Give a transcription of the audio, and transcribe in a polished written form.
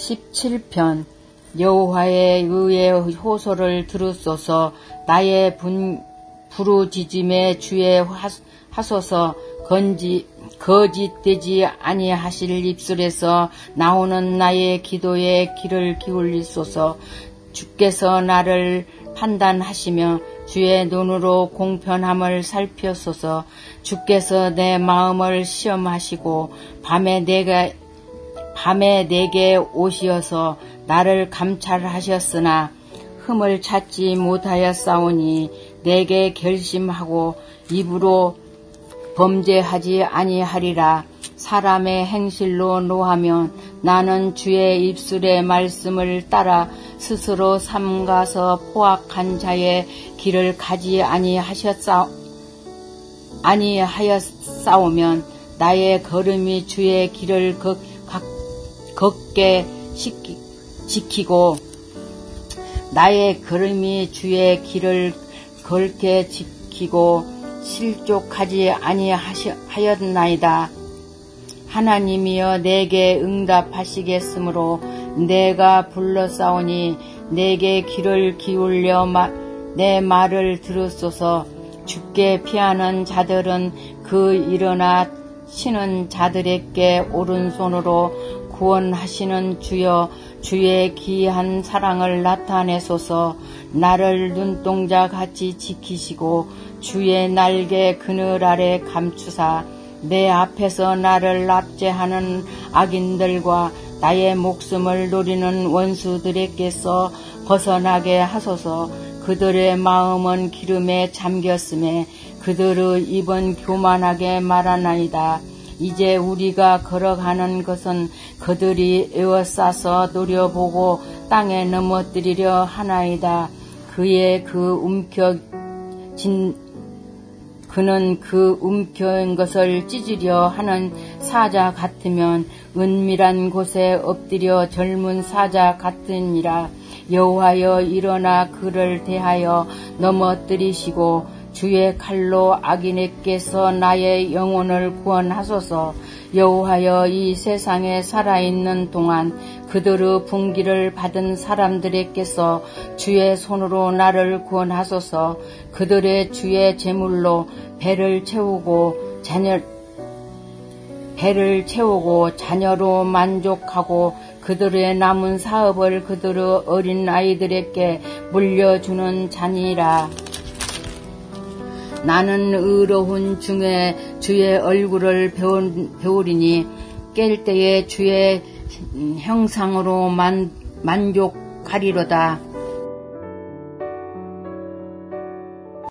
17편. 여호와의 의의 호소를 들으소서. 나의 부르짖음에 주의 하소서. 거짓되지 아니하실 입술에서 나오는 나의 기도에 귀를 기울이소서. 주께서 나를 판단하시며 주의 눈으로 공평함을 살펴소서. 주께서 내 마음을 시험하시고 밤에 내게 오시어서 나를 감찰하셨으나 흠을 찾지 못하였사오니 내게 결심하고 입으로 범죄하지 아니하리라. 사람의 행실로 노하면 나는 주의 입술의 말씀을 따라 스스로 삼가서 포악한 자의 길을 가지 아니하였사오면 나의 걸음이 주의 길을 걷게 지키고 나의 걸음이 주의 길을 걷게 지키고 실족하지 아니하였나이다. 하나님이여 내게 응답하시겠으므로 내가 불러싸우니 내게 귀를 기울여 내 말을 들으소서. 주께 피하는 자들은 그 일어나 치는 자들에게 오른손으로 구원하시는 주여 주의 기이한 사랑을 나타내소서. 나를 눈동자같이 지키시고 주의 날개 그늘 아래 감추사 내 앞에서 나를 압제하는 악인들과 나의 목숨을 노리는 원수들에게서 벗어나게 하소서. 그들의 마음은 기름에 잠겼음에 그들의 입은 교만하게 말하나이다. 이제 우리가 걸어가는 것은 그들이 에워싸서 노려보고 땅에 넘어뜨리려 하나이다. 그는 그 움켜진 것을 찢으려 하는 사자 같으면 은밀한 곳에 엎드려 젊은 사자 같으니라. 여호와여 일어나 그를 대하여 넘어뜨리시고 주의 칼로 악인에게서 나의 영혼을 구원하소서. 여호와여 이 세상에 살아있는 동안 그들의 분기를 받은 사람들에게서 주의 손으로 나를 구원하소서. 그들의 주의 제물로 배를 채우고 자녀로 만족하고 그들의 남은 사업을 그들의 어린 아이들에게 물려주는 자니라. 나는 의로운 중에 주의 얼굴을 배우리니 깰 때에 주의 형상으로 만족하리로다.